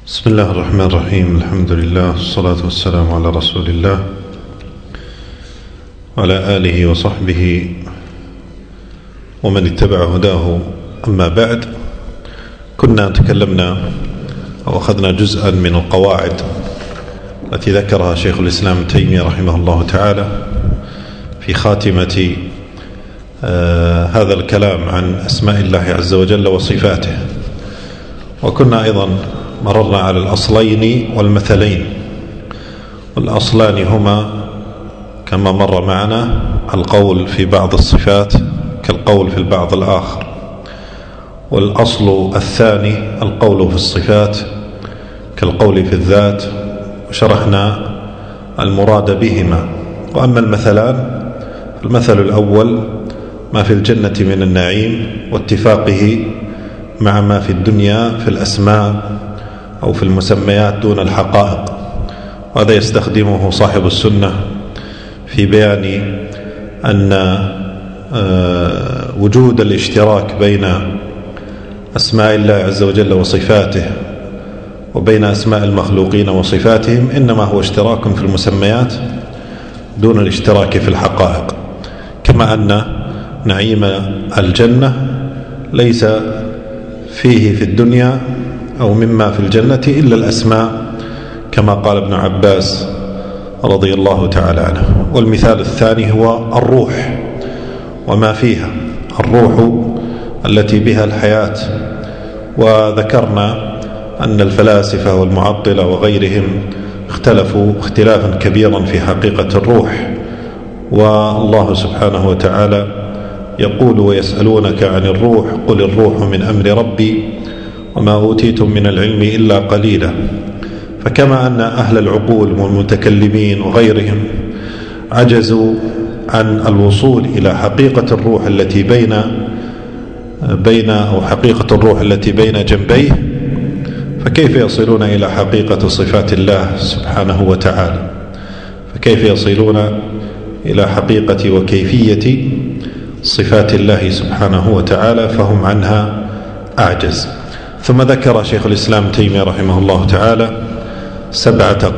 بسم الله الرحمن الرحيم. الحمد لله والصلاة والسلام على رسول الله وعلى آله وصحبه ومن اتبع هداه. أما بعد، كنا تكلمنا أو أخذنا جزءا من القواعد التي ذكرها شيخ الإسلام ابن تيمية رحمه الله تعالى في خاتمة هذا الكلام عن أسماء الله عز وجل وصفاته. وكنا أيضا مررنا على الأصلين والمثلين، والأصلان هما كما مر معنا القول في بعض الصفات كالقول في البعض الآخر، والأصل الثاني القول في الصفات كالقول في الذات، وشرحنا المراد بهما. وأما المثلان، المثل الأول ما في الجنة من النعيم واتفاقه مع ما في الدنيا في الأسماء أو في المسميات دون الحقائق، وهذا يستخدمه صاحب السنة في بيان أن وجود الاشتراك بين أسماء الله عز وجل وصفاته وبين أسماء المخلوقين وصفاتهم إنما هو اشتراك في المسميات دون الاشتراك في الحقائق، كما أن نعيم الجنة ليس فيه في الدنيا أو مما في الجنة إلا الأسماء، كما قال ابن عباس رضي الله تعالى عنه. والمثال الثاني هو الروح وما فيها، الروح التي بها الحياة. وذكرنا أن الفلاسفة والمعطلة وغيرهم اختلفوا اختلافا كبيرا في حقيقة الروح، والله سبحانه وتعالى يقول: ويسألونك عن الروح قل الروح من أمر ربي وما أوتيتم من العلم إلا قليلا. فكما أن أهل العقول والمتكلمين وغيرهم عجزوا عن الوصول إلى حقيقة الروح التي أو حقيقة الروح التي بين جنبيه، فكيف يصلون إلى حقيقة صفات الله سبحانه وتعالى؟ فكيف يصلون إلى حقيقة وكيفية صفات الله سبحانه وتعالى؟ فهم عنها أعجز. ثم ذكر شيخ الإسلام تيمية رحمه الله تعالى 7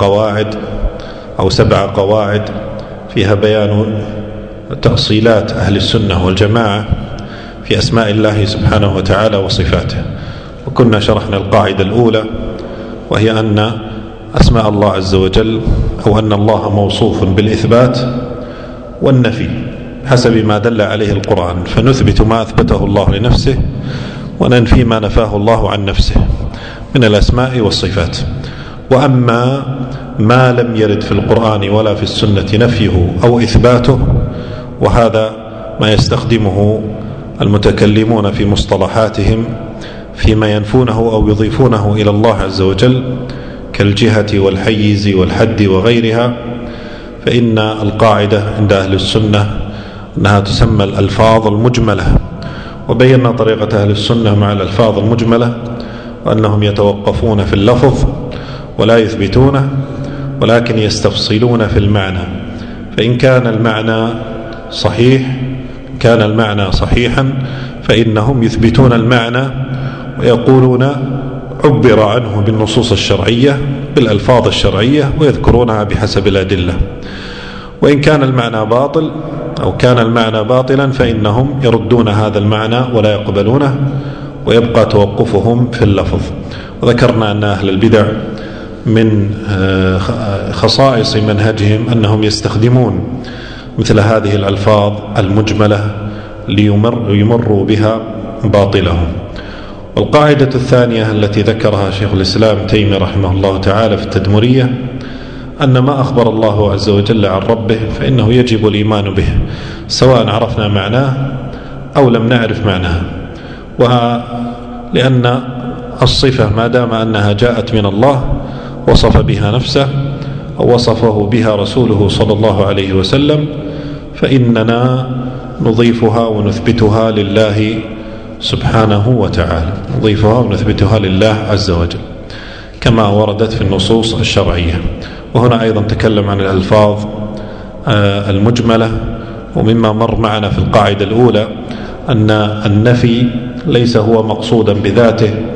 قواعد فيها بيان تأصيلات أهل السنة والجماعة في أسماء الله سبحانه وتعالى وصفاته. وكنا شرحنا القاعدة الأولى، وهي أن أسماء الله عز وجل أو أن الله موصوف بالإثبات والنفي حسب ما دل عليه القرآن، فنثبت ما أثبته الله لنفسه وننفي ما نفاه الله عن نفسه من الأسماء والصفات. وأما ما لم يرد في القرآن ولا في السنة نفيه أو إثباته، وهذا ما يستخدمه المتكلمون في مصطلحاتهم فيما ينفونه أو يضيفونه إلى الله عز وجل كالجهة والحيز والحد وغيرها، فإن القاعدة عند أهل السنة أنها تسمى الألفاظ المجملة. وبينا طريقة أهل السنة مع الألفاظ المجملة، وأنهم يتوقفون في اللفظ ولا يثبتونه، ولكن يستفصلون في المعنى. فإن كان المعنى صحيحا فإنهم يثبتون المعنى ويقولون عبر عنه بالنصوص الشرعية بالألفاظ الشرعية ويذكرونها بحسب الأدلة. وإن كان المعنى باطل أو كان المعنى باطلا فإنهم يردون هذا المعنى ولا يقبلونه، ويبقى توقفهم في اللفظ. وذكرنا أن أهل البدع من خصائص منهجهم أنهم يستخدمون مثل هذه الألفاظ المجملة ليمروا بها باطلهم. والقاعدة الثانية التي ذكرها شيخ الإسلام تيمية رحمه الله تعالى في التدمرية أن ما أخبر الله عز وجل عن ربه فإنه يجب الإيمان به سواء عرفنا معناه أو لم نعرف معناه. لأن الصفة ما دام أنها جاءت من الله وصف بها نفسه أو وصفه بها رسوله صلى الله عليه وسلم، فإننا نضيفها ونثبتها لله سبحانه وتعالى، نضيفها ونثبتها لله عز وجل كما وردت في النصوص الشرعية. وهنا أيضا تكلم عن الألفاظ المجملة. ومما مر معنا في القاعدة الأولى أن النفي ليس هو مقصودا بذاته،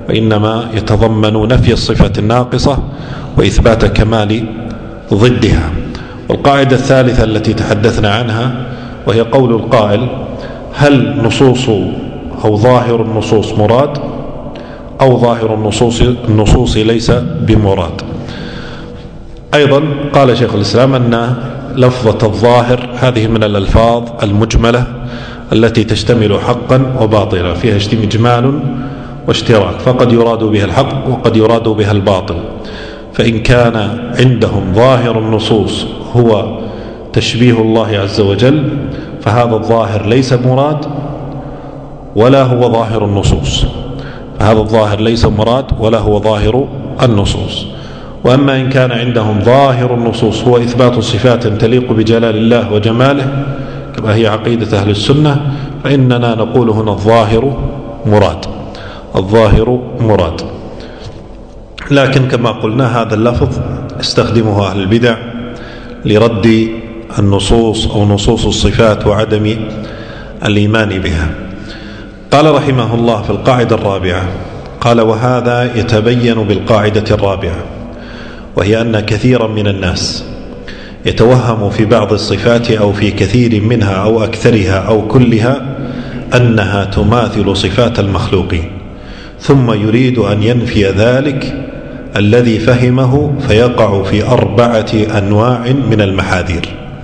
وإنما يتضمن نفي الصفة الناقصة وإثبات كمال ضدها. والقاعدة الثالثة التي تحدثنا عنها وهي قول القائل: هل نصوص أو ظاهر النصوص مراد أو ظاهر النصوص ليس بمراد؟ أيضا قال شيخ الإسلام أن لفظة الظاهر هذه من الألفاظ المجملة التي تشتمل حقا وباطلا، فيها إجمال واشتراك، فقد يراد بها الحق وقد يراد بها الباطل. فإن كان عندهم ظاهر النصوص هو تشبيه الله عز وجل فهذا الظاهر ليس مراد ولا هو ظاهر النصوص، فهذا الظاهر ليس مراد ولا هو ظاهر النصوص. وأما إن كان عندهم ظاهر النصوص هو إثبات صفات تليق بجلال الله وجماله كما هي عقيدة أهل السنة، فإننا نقول هنا الظاهر مراد، الظاهر مراد. لكن كما قلنا هذا اللفظ استخدمه أهل البدع لرد النصوص أو نصوص الصفات وعدم الإيمان بها. قال رحمه الله في القاعدة الرابعة، قال: وهذا يتبين بالقاعدة الرابعة، وهي أن كثيرا من الناس يتوهم في بعض الصفات أو في كثير منها أو أكثرها أو كلها أنها تماثل صفات المخلوقين، ثم يريد أن ينفي ذلك الذي فهمه فيقع في 4 أنواع من المحاذير.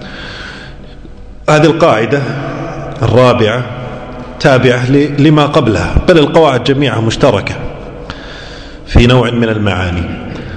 هذه القاعدة الرابعة تابعة لما قبلها، بل القواعد جميعها مشتركة في نوع من المعاني.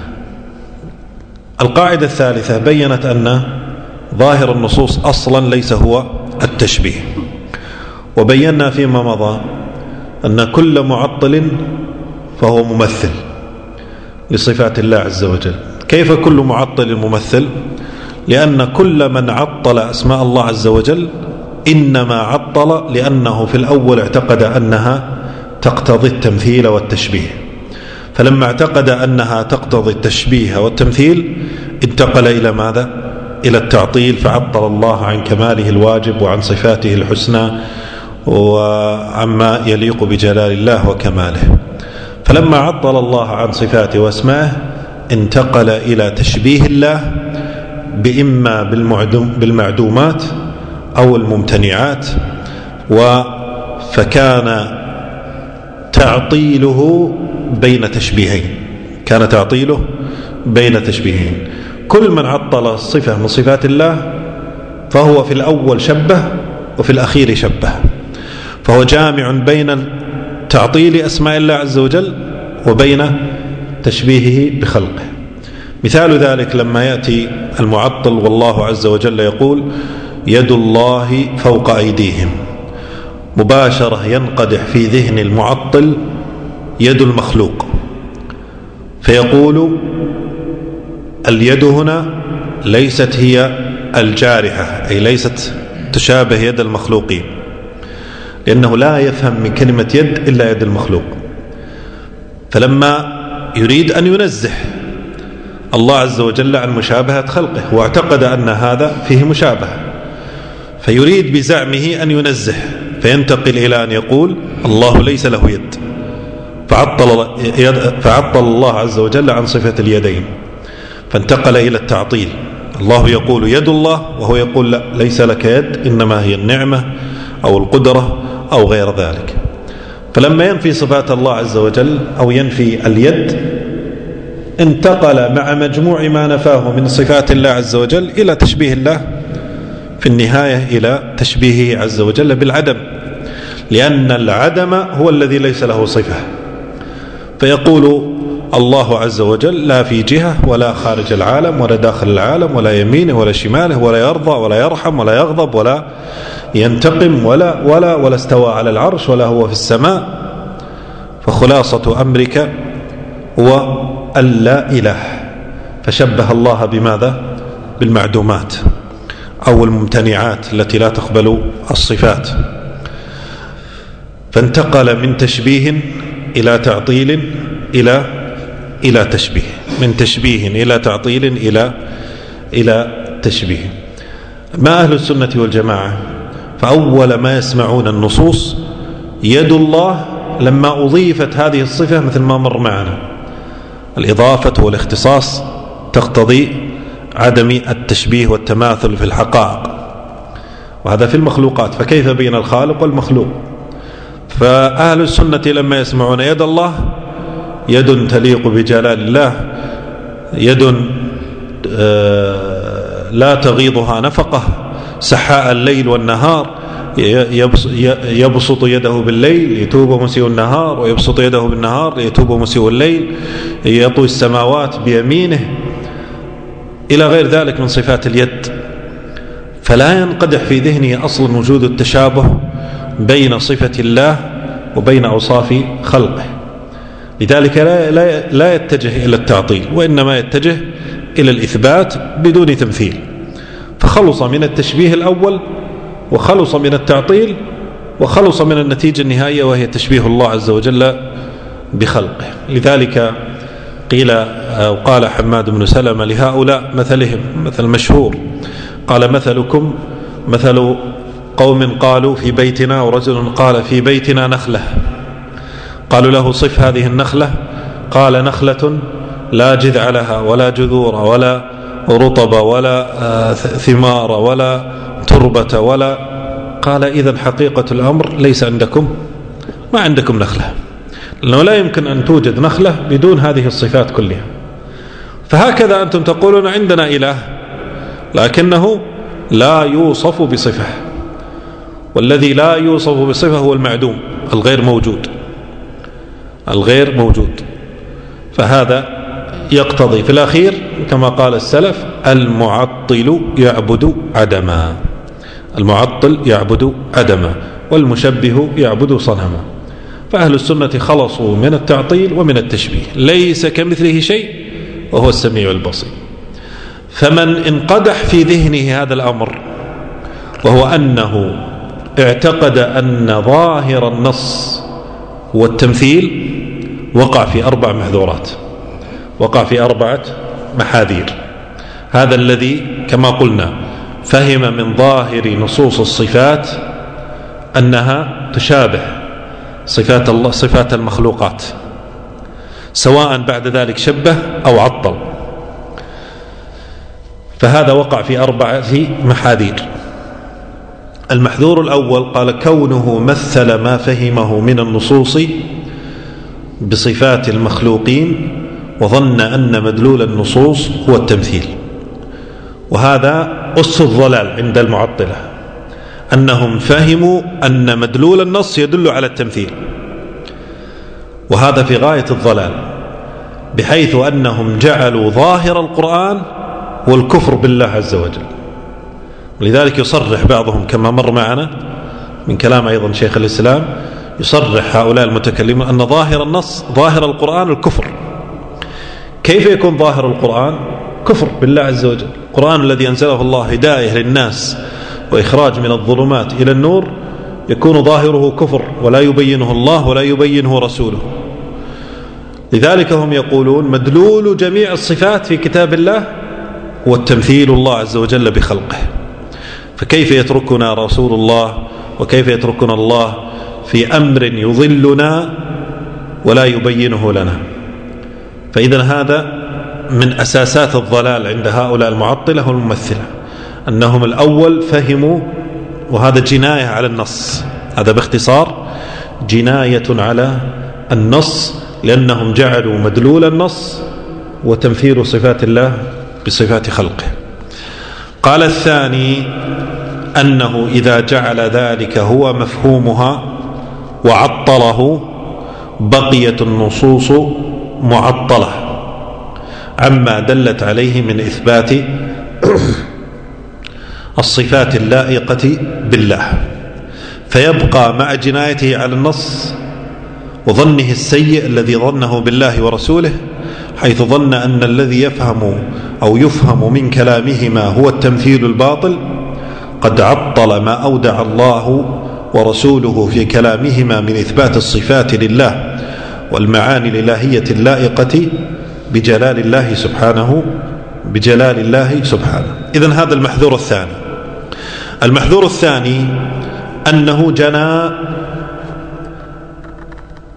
القاعدة الثالثة بيّنت أن ظاهر النصوص أصلا ليس هو التشبيه، وبينا فيما مضى أن كل معطل فهو ممثل لصفات الله عز وجل. كيف كل معطل ممثل؟ لأن كل من عطل أسماء الله عز وجل إنما عطل لأنه في الأول اعتقد أنها تقتضي التمثيل والتشبيه، فلما اعتقد أنها تقتضي التشبيه والتمثيل انتقل إلى ماذا؟ إلى التعطيل، فعطل الله عن كماله الواجب وعن صفاته الحسنى وعما يليق بجلال الله وكماله. فلما عطل الله عن صفاته واسمائه انتقل إلى تشبيه الله بإما بالمعدومات أو الممتنعات، فكان تعطيله بين تشبيهين، كان تعطيله بين تشبيهين. كل من عطل صفة من صفات الله فهو في الأول شبه وفي الأخير شبه، فهو جامع بين تعطيل أسماء الله عز وجل وبين تشبيهه بخلقه. مثال ذلك لما يأتي المعطل والله عز وجل يقول: يد الله فوق أيديهم، مباشرة ينقدح في ذهن المعطل يد المخلوق، فيقول: اليد هنا ليست هي الجارحة، أي ليست تشابه يد المخلوقين، لأنه لا يفهم من كلمة يد إلا يد المخلوق. فلما يريد أن ينزه الله عز وجل عن مشابهة خلقه واعتقد أن هذا فيه مشابهة، فيريد بزعمه أن ينزه، فينتقل إلى أن يقول: الله ليس له يد، فعطل الله عز وجل عن صفة اليدين، فانتقل إلى التعطيل. الله يقول يد الله وهو يقول: لا، ليس لك يد، إنما هي النعمة أو القدرة أو غير ذلك. فلما ينفي صفات الله عز وجل أو ينفي اليد انتقل مع مجموع ما نفاه من صفات الله عز وجل إلى تشبيه الله في النهاية، إلى تشبيهه عز وجل بالعدم، لأن العدم هو الذي ليس له صفة. فيقول الله عز وجل: لا في جهة ولا خارج العالم ولا داخل العالم ولا يمينه ولا شماله ولا يرضى ولا يرحم ولا يغضب ولا ينتقم ولا استوى على العرش ولا هو في السماء. فخلاصة أمرك هو اللا إله، فشبه الله بماذا؟ بالمعدومات أو الممتنعات التي لا تقبل الصفات، فانتقل من تشبيه إلى تعطيل إلى تشبيه، من تشبيه إلى تعطيل إلى تشبيه. ما أهل السنة والجماعة فأول ما يسمعون النصوص يد الله لما أضيفت هذه الصفة مثل ما مر معنا، الإضافة والاختصاص تقتضي عدم التشبيه والتماثل في الحقائق، وهذا في المخلوقات، فكيف بين الخالق والمخلوق؟ فأهل السنة لما يسمعون يد الله، يد تليق بجلال الله، يد لا تغيضها نفقة، سحاء الليل والنهار، يبسط يده بالليل ليتوب مسيء النهار، ويبسط يده بالنهار ليتوب مسيء الليل، يطوي السماوات بيمينه، إلى غير ذلك من صفات اليد. فلا ينقدح في ذهنه أصلا وجود التشابه بين صفة الله وبين أوصاف خلقه، لذلك لا يتجه إلى التعطيل، وإنما يتجه إلى الإثبات بدون تمثيل، فخلص من التشبيه الأول وخلص من التعطيل وخلص من النتيجة النهائية وهي تشبيه الله عز وجل بخلقه. لذلك قيل أو قال حماد بن سلمة لهؤلاء مثلهم مثل مشهور، قال مثلكم مثل قوم قالوا في بيتنا، ورجل قال في بيتنا نخلة، قالوا له صف هذه النخلة، قال نخلة لا جذع لها ولا جذور ولا رطب ولا ثمار ولا تربة ولا، قال إذن حقيقة الأمر ليس عندكم، ما عندكم نخلة، لأنه لا يمكن أن توجد نخلة بدون هذه الصفات كلها. فهكذا أنتم تقولون عندنا إله لكنه لا يوصف بصفة، والذي لا يوصف بصفة هو المعدوم الغير موجود. فهذا يقتضي في الأخير كما قال السلف المعطل يعبد عدما، والمشبه يعبد صنما. فأهل السنة خلصوا من التعطيل ومن التشبيه، ليس كمثله شيء وهو السميع البصير. فمن انقدح في ذهنه هذا الأمر وهو أنه اعتقد أن ظاهر النص هو التمثيل، وقع في 4 محذورات، وقع في 4 محاذير. هذا الذي كما قلنا فهم من ظاهر نصوص الصفات أنها تشابه صفات الله صفات المخلوقات، سواء بعد ذلك شبه أو عطل، فهذا وقع في 4 محاذير. المحذور الأول قال كونه مثل ما فهمه من النصوص بصفات المخلوقين وظن أن مدلول النصوص هو التمثيل، وهذا أس الضلال عند المعطلة، أنهم فهموا أن مدلول النص يدل على التمثيل، وهذا في غاية الضلال، بحيث أنهم جعلوا ظاهر القرآن هو الكفر بالله عز وجل. ولذلك يصرح بعضهم كما مر معنا من كلام أيضا شيخ الإسلام، يصرح هؤلاء المتكلمون أن ظاهر النص ظاهر القرآن الكفر. كيف يكون ظاهر القرآن كفر بالله عز وجل؟ القرآن الذي أنزله الله هداية للناس وإخراج من الظلمات إلى النور يكون ظاهره كفر، ولا يبينه الله ولا يبينه رسوله. لذلك هم يقولون مدلول جميع الصفات في كتاب الله هو التمثيل الله عز وجل بخلقه، فكيف يتركنا رسول الله وكيف يتركنا الله في أمر يضلنا ولا يبينه لنا؟ فإذا هذا من أساسات الضلال عند هؤلاء المعطلة والممثلة، أنهم الأول فهموا، وهذا جناية على النص، هذا باختصار جناية على النص، لأنهم جعلوا مدلول النص وتمثيل صفات الله بصفات خلقه. قال الثاني أنه إذا جعل ذلك هو مفهومها وعطله بقيت النصوص معطلة عما دلت عليه من إثبات الصفات اللائقة بالله، فيبقى مع جنايته على النص وظنه السيء الذي ظنه بالله ورسوله، حيث ظن أن الذي يفهم أو يفهم من كلامهما هو التمثيل الباطل، قد عطل ما أودع الله ورسوله في كلامهما من إثبات الصفات لله والمعاني الإلهية اللائقة بجلال الله سبحانه. إذن هذا المحذور الثاني. المحذور الثاني أنه جنى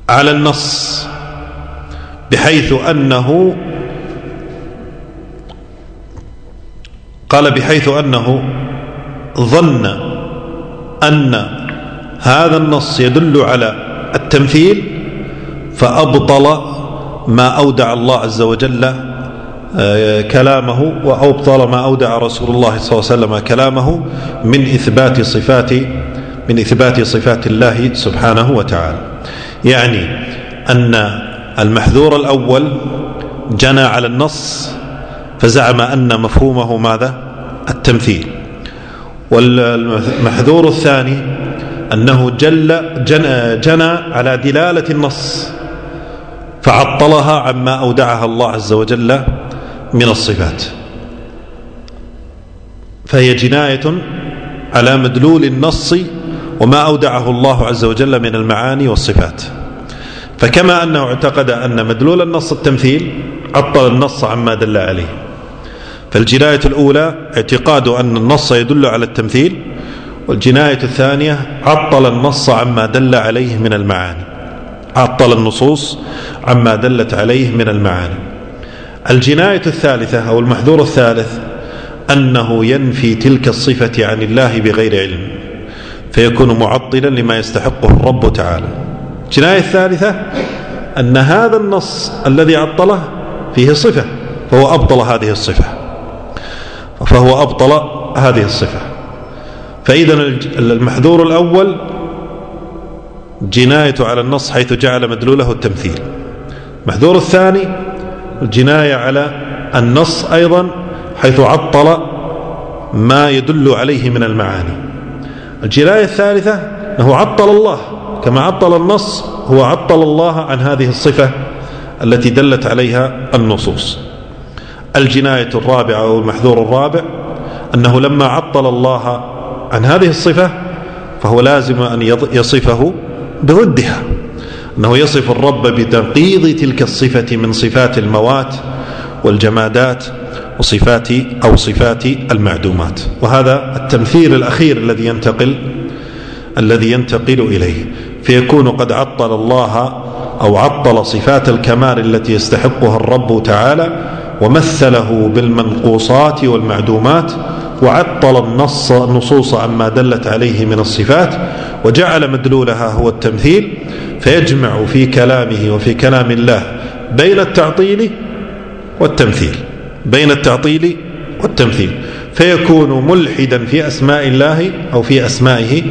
على النص بحيث أنه قال بحيث أنه ظن أن هذا النص يدل على التمثيل فأبطل ما أودع الله عز وجل كلامه، وأبطل ما أودع رسول الله صلى الله عليه وسلم كلامه من إثبات صفات الله سبحانه وتعالى. يعني أن المحذور الأول جنى على النص فزعم أن مفهومه ماذا؟ التمثيل. والمحذور الثاني أنه جنى على دلالة النص فعطلها عما أودعها الله عز وجل من الصفات، فهي جناية على مدلول النص وما أودعه الله عز وجل من المعاني والصفات. فكما أنه اعتقد أن مدلول النص التمثيل عطل النص عما دل عليه. فالجناية الأولى اعتقاد أن النص يدل على التمثيل، والجناية الثانية عطل النص عما دل عليه من المعاني، عطل النصوص عما دلت عليه من المعاني. الجناية الثالثة أو المحذور الثالث أنه ينفي تلك الصفة عن الله بغير علم فيكون معطلا لما يستحقه الرب تعالى. الجناية الثالثة أن هذا النص الذي عطله فيه صفة فهو أبطل هذه الصفة. فإذا المحذور الأول جناية على النص حيث جعل مدلوله التمثيل. المحذور الثاني الجناية على النص أيضا حيث عطل ما يدل عليه من المعاني. الجناية الثالثة أنه عطل الله كما عطل النص، هو عطل الله عن هذه الصفة التي دلت عليها النصوص. الجناية الرابعة أو المحذور الرابع أنه لما عطل الله عن هذه الصفة فهو لازم أن يصفه بضدها، أنه يصف الرب بتنقيض تلك الصفة من صفات الموات والجمادات وصفات المعدومات. وهذا التمثيل الأخير الذي ينتقل إليه، فيكون قد عطل الله أو عطل صفات الكمال التي يستحقها الرب تعالى ومثله بالمنقوصات والمعدومات، وعطل النصوص عما دلت عليه من الصفات وجعل مدلولها هو التمثيل، فيجمع في كلامه وفي كلام الله بين التعطيل والتمثيل فيكون ملحدا في أسماء الله أو في أسمائه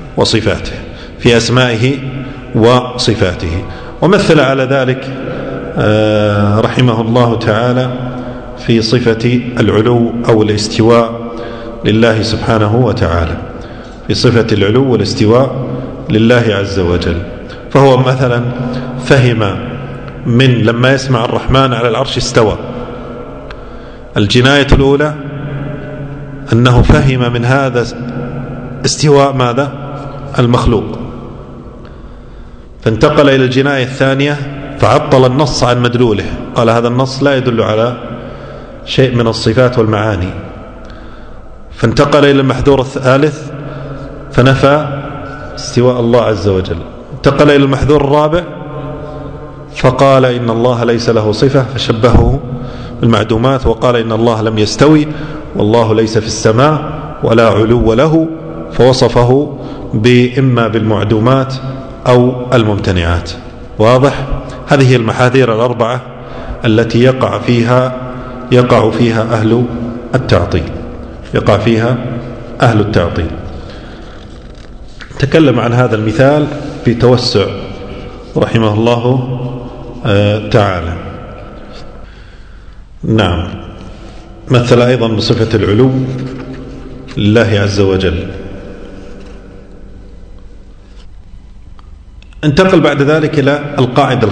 وصفاته. ومثل على ذلك رحمه الله تعالى في صفة العلو أو الاستواء لله سبحانه وتعالى، في صفة العلو والاستواء لله عز وجل. فهو مثلا فهم من لما يسمع الرحمن على العرش استوى، الجناية الأولى أنه فهم من هذا استواء ماذا؟ المخلوق، فانتقل إلى الجناية الثانية فعطل النص عن مدلوله، قال هذا النص لا يدل على شيء من الصفات والمعاني. فانتقل إلى المحذور الثالث فنفى استواء الله عز وجل. انتقل إلى المحذور الرابع فقال إن الله ليس له صفة فشبهه بالمعدومات، وقال إن الله لم يستوي والله ليس في السماء ولا علو له، فوصفه إما بالمعدومات أو الممتنعات. واضح؟ هذه المحاذير الأربعة التي يقع فيها أهل التعطيل. تكلم عن هذا المثال في توسع رحمه الله تعالى. نعم، مثل أيضا بصفة العلو لله عز وجل. انتقل بعد ذلك إلى القاعدة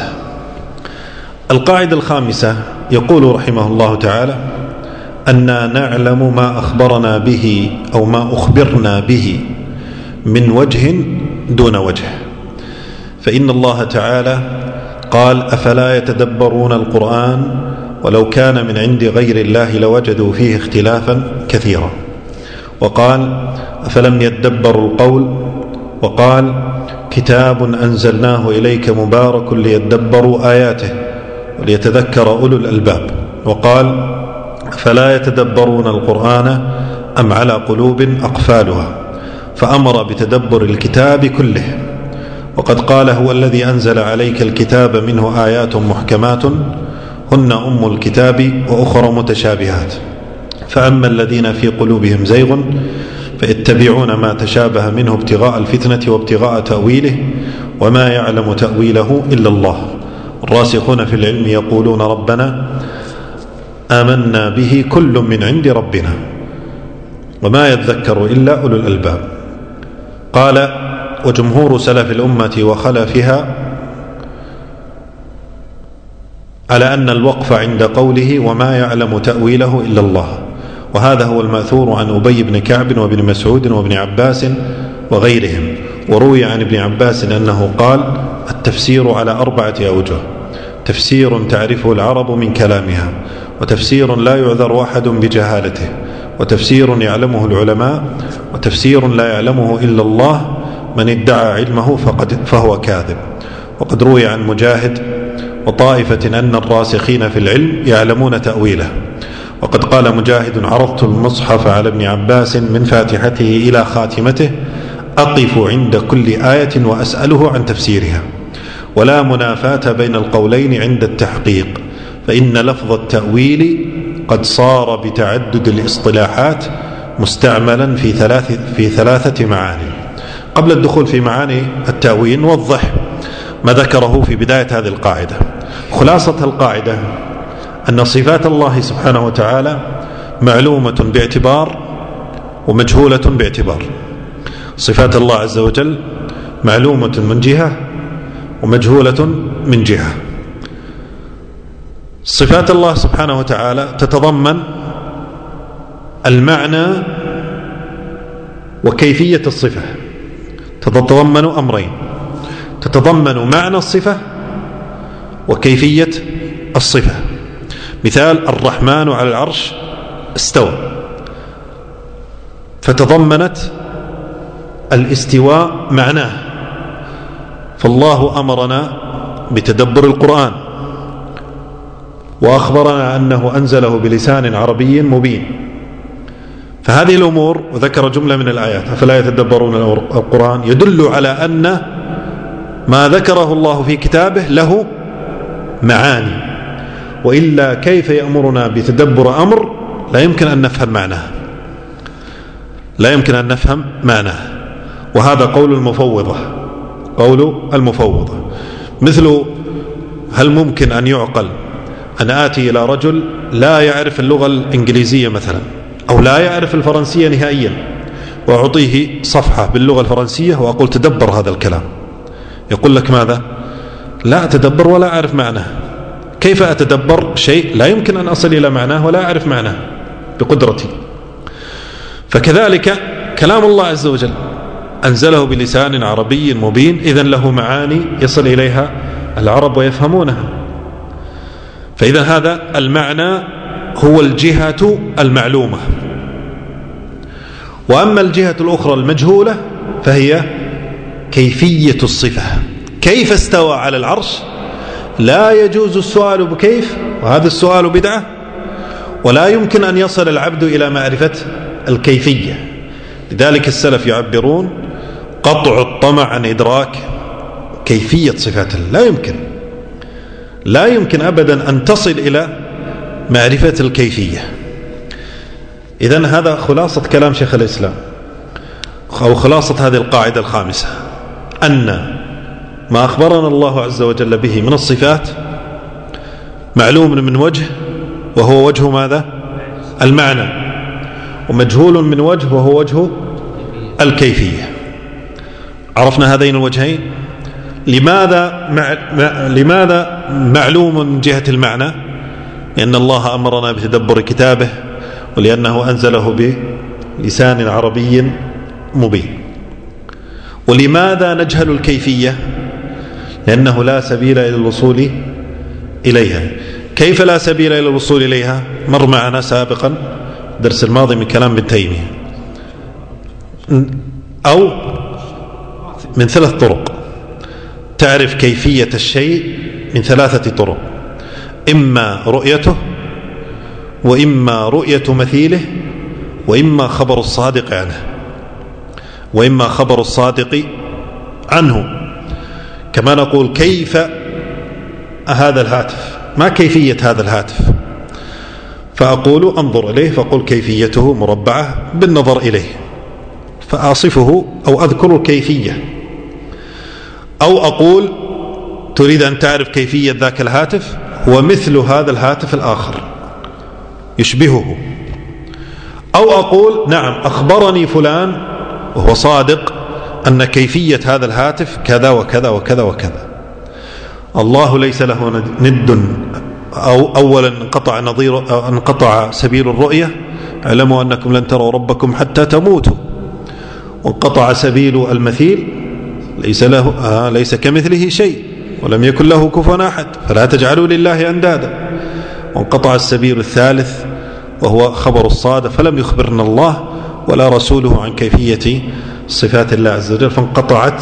الخامسة. يقول رحمه الله تعالى أننا نعلم ما أخبرنا به أو ما أخبرنا به من وجه دون وجه، فإن الله تعالى قال أفلا يتدبرون القرآن ولو كان من عند غير الله لوجدوا فيه اختلافا كثيرا، وقال أفلم يدبروا القول، وقال كتاب أنزلناه إليك مبارك ليدبروا آياته وليتذكر أولو الألباب. وقال فلا يتدبرون القرآن أم على قلوب أقفالها، فأمر بتدبر الكتاب كله. وقد قال هو الذي أنزل عليك الكتاب منه آيات محكمات هن أم الكتاب وأخر متشابهات، فأما الذين في قلوبهم زيغ فيتبعون ما تشابه منه ابتغاء الفتنة وابتغاء تأويله وما يعلم تأويله إلا الله. الراسخون في العلم يقولون ربنا آمنا به كل من عند ربنا وما يذكر إلا أولو الألباب. قال وجمهور سلف الأمة وخلفها على أن الوقف عند قوله وما يعلم تأويله إلا الله، وهذا هو المأثور عن أبي بن كعب وابن مسعود وابن عباس وغيرهم. وروي عن ابن عباس أنه قال التفسير على 4 أوجه: تفسير تعرفه العرب من كلامها، وتفسير لا يعذر أحد بجهالته، وتفسير يعلمه العلماء، وتفسير لا يعلمه إلا الله، من ادعى علمه فهو كاذب. وقد روي عن مجاهد وطائفة أن الراسخين في العلم يعلمون تأويله. وقد قال مجاهد عرضت المصحف على ابن عباس من فاتحته إلى خاتمته أقف عند كل آية وأسأله عن تفسيرها، ولا منافاة بين القولين عند التحقيق، فإن لفظ التأويل قد صار بتعدد الاصطلاحات مستعملا في 3 معاني. قبل الدخول في معاني التأويل نوضح ما ذكره في بداية هذه القاعدة. خلاصة القاعدة أن صفات الله سبحانه وتعالى معلومة باعتبار ومجهولة باعتبار. صفات الله عز وجل معلومة من جهة ومجهولة من جهة. صفات الله سبحانه وتعالى تتضمن المعنى وكيفية الصفة، تتضمن أمرين: تتضمن معنى الصفة وكيفية الصفة. مثال: الرحمن على العرش استوى، فتضمنت الاستواء معناه، فالله أمرنا بتدبر القرآن وأخبرنا أنه أنزله بلسان عربي مبين. فهذه الأمور، وذكر جملة من الآيات أفلا يتدبرون القرآن، يدل على أن ما ذكره الله في كتابه له معاني، وإلا كيف يأمرنا بتدبر أمر لا يمكن أن نفهم معناه، لا يمكن أن نفهم معناه. وهذا قول المفوضة. مثل: هل ممكن أن يعقل أن آتي إلى رجل لا يعرف اللغة الإنجليزية مثلا أو لا يعرف الفرنسية نهائيا وأعطيه صفحة باللغة الفرنسية وأقول تدبر هذا الكلام؟ يقول لك ماذا؟ لا أتدبر ولا أعرف معناه. كيف أتدبر شيء لا يمكن أن أصل إلى معناه ولا أعرف معناه بقدرتي؟ فكذلك كلام الله عز وجل أنزله بلسان عربي مبين، إذن له معاني يصل إليها العرب ويفهمونها. فإذا هذا المعنى هو الجهة المعلومة. وأما الجهة الأخرى المجهولة فهي كيفية الصفة. كيف استوى على العرش؟ لا يجوز السؤال بكيف، وهذا السؤال بدعة، ولا يمكن أن يصل العبد إلى معرفة الكيفية. لذلك السلف يعبرون قطع الطمع عن إدراك كيفية صفات الله. لا يمكن أبدا أن تصل إلى معرفة الكيفية. إذن هذا خلاصة كلام شيخ الإسلام، أو خلاصة هذه القاعدة الخامسة، أن ما أخبرنا الله عز وجل به من الصفات معلوم من وجه، وهو وجه ماذا؟ المعنى، ومجهول من وجه، وهو وجه الكيفية. عرفنا هذين الوجهين. لماذا معلوم من جهة المعنى؟ لأن الله أمرنا بتدبر كتابه، ولأنه أنزله بلسان عربي مبين. ولماذا نجهل الكيفية؟ لأنه لا سبيل إلى الوصول إليها. كيف لا سبيل إلى الوصول إليها؟ مر معنا سابقا درس الماضي من كلام ابن تيمية، أو من 3 طرق. تعرف كيفية الشيء من 3 طرق: إما رؤيته، وإما رؤية مثيله، وإما خبر الصادق عنه. كما نقول كيف هذا الهاتف، ما كيفية هذا الهاتف؟ فأقول انظر إليه، فأقول كيفيته مربعة بالنظر إليه، فأصفه أو أذكر الكيفية. أو أقول تريد أن تعرف كيفية ذاك الهاتف، هو مثل هذا الهاتف الآخر يشبهه. أو أقول نعم أخبرني فلان وهو صادق أن كيفية هذا الهاتف كذا وكذا وكذا وكذا. الله ليس له ند. أو أولا انقطع سبيل الرؤية، اعلموا أنكم لن تروا ربكم حتى تموتوا. وانقطع سبيل المثيل، ليس كمثله شيء ولم يكن له كفوا أحد، فلا تجعلوا لله أندادا. وانقطع السبيل الثالث وهو خبر الصادق، فلم يخبرنا الله ولا رسوله عن كيفية صفات الله عز وجل، فانقطعت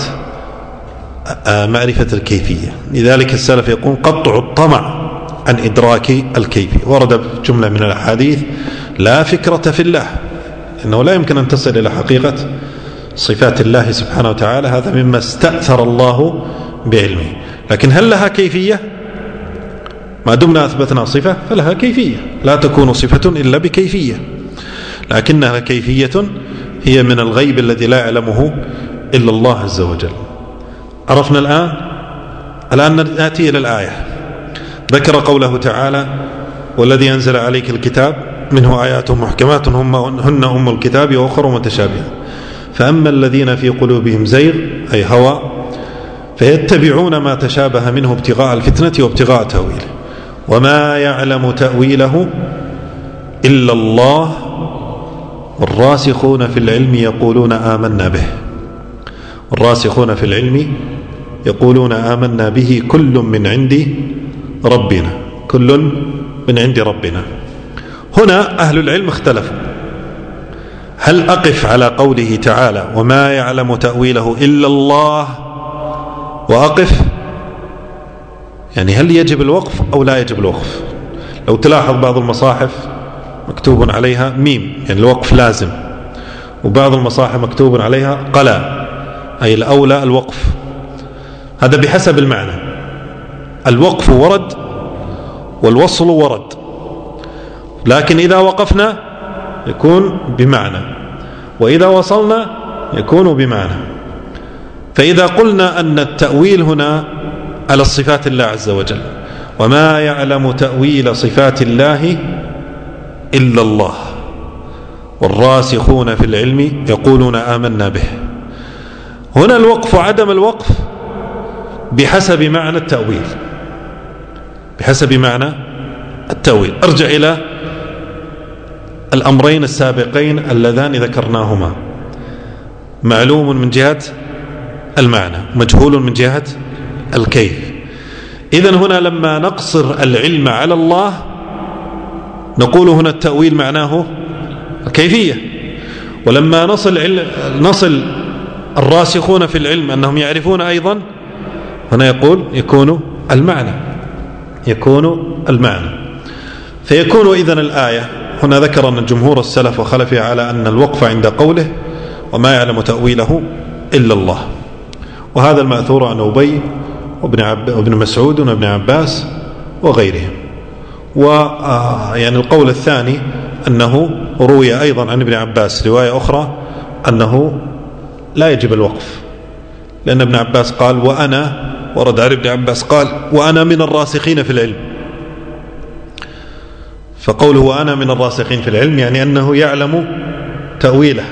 معرفة الكيفية. لذلك السلف يقول قطع الطمع عن إدراك الكيفية. ورد في جملة من الأحاديث لا فكرة في الله، إنه لا يمكن أن تصل إلى حقيقة صفات الله سبحانه وتعالى، هذا مما استأثر الله بعلمه. لكن هل لها كيفية؟ ما دمنا أثبتنا صفة فلها كيفية، لا تكون صفة إلا بكيفية، لكنها كيفية هي من الغيب الذي لا يعلمه إلا الله عز وجل. عرفنا الآن نأتي إلى الآية. ذكر قوله تعالى والذي أنزل عليك الكتاب منه آيات محكمات هن أم الكتاب وأخر متشابهات فأما الذين في قلوبهم زيغ أي هوى فيتبعون ما تشابه منه ابتغاء الفتنة وابتغاء تأويله وما يعلم تأويله إلا الله والراسخون في العلم يقولون آمنا به. الراسخون في العلم يقولون آمنا به كل من عند ربنا، كل من عند ربنا. هنا أهل العلم اختلفوا، هل أقف على قوله تعالى وما يعلم تأويله إلا الله وأقف، يعني هل يجب الوقف أو لا يجب الوقف؟ لو تلاحظ بعض المصاحف مكتوب عليها ميم يعني الوقف لازم، وبعض المصاحف مكتوب عليها قلا أي الأولى الوقف. هذا بحسب المعنى، الوقف ورد والوصل ورد، لكن إذا وقفنا يكون بمعنى وإذا وصلنا يكون بمعنى. فإذا قلنا أن التأويل هنا على صفات الله عز وجل وما يعلم تأويل صفات الله إلا الله والراسخون في العلم يقولون آمنا به، هنا الوقف عدم الوقف بحسب معنى التأويل، بحسب معنى التأويل. ارجع إلى الأمرين السابقين اللذان ذكرناهما، معلوم من جهة المعنى مجهول من جهة الكيف. إذن هنا لما نقصر العلم على الله نقول هنا التأويل معناه الكيفية، ولما نصل الراسخون في العلم أنهم يعرفون أيضا هنا يقول يكون المعنى فيكون إذن الآية هنا ذكر أن جمهور السلف وخلفه على أن الوقف عند قوله وما يعلم تأويله إلا الله، وهذا المأثور عن أبي وابن مسعود وابن عباس وغيرهم. ويعني القول الثاني أنه روي أيضا عن ابن عباس رواية أخرى أنه لا يجب الوقف، لأن ابن عباس قال ورد عن ابن عباس قال وأنا من الراسخين في العلم، فقوله وأنا من الراسخين في العلم يعني أنه يعلم تأويله.